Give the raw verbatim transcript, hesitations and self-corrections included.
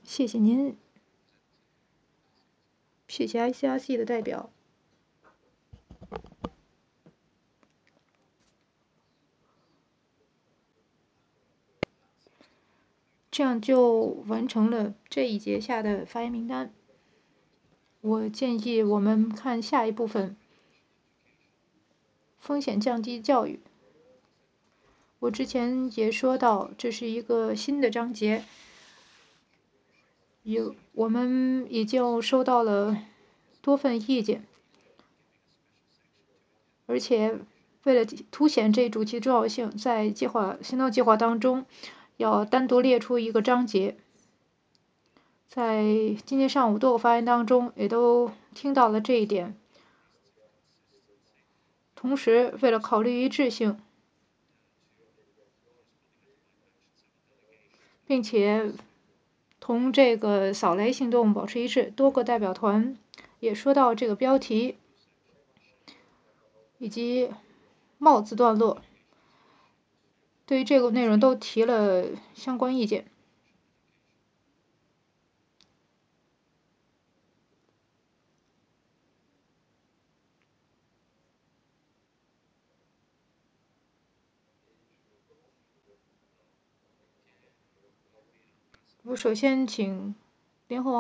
谢谢您，谢谢 I C R C 的代表。这样就完成了这一节下的发言名单。我建议我们看下一部分，风险降低教育。我之前也说到，这是一个新的章节，有我们已经收到了多份意见，而且为了凸显这主题重要性，在计划行动计划当中，要单独列出一个章节。在今天上午多个发言当中，也都听到了这一点。同时，为了考虑一致性，并且同这个扫雷行动保持一致，多个代表团也说到这个标题以及帽子段落，对于这个内容都提了相关意见。我首先请联合王